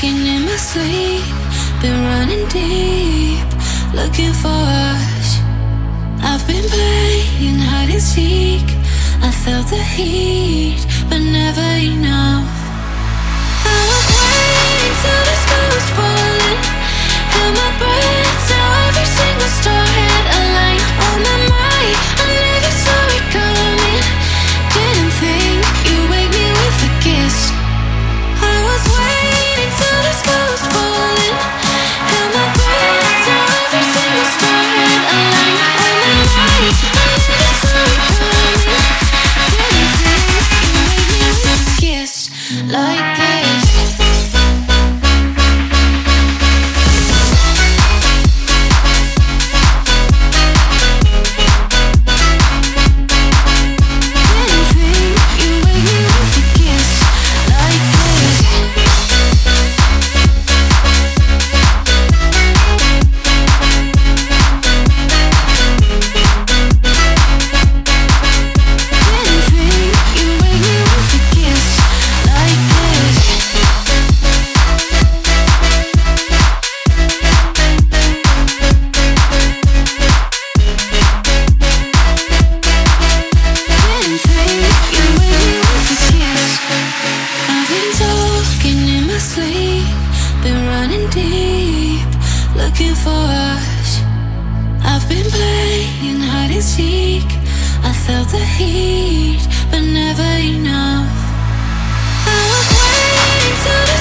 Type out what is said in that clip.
talking in my sleep, been running deep, looking for us. I've been playing hide and seek. I felt the heat, but never enough. I was waiting till the sky was falling, held my breath till every single star had a line on my mind. I never saw it coming, didn't think you'd wake me with a kiss. I was waiting till the sky was falling, held my breath till every single star had a line on my mind. I never saw it coming, didn't think you'd wake me with a kiss like this. I felt the heat, but never enough. I was waiting till the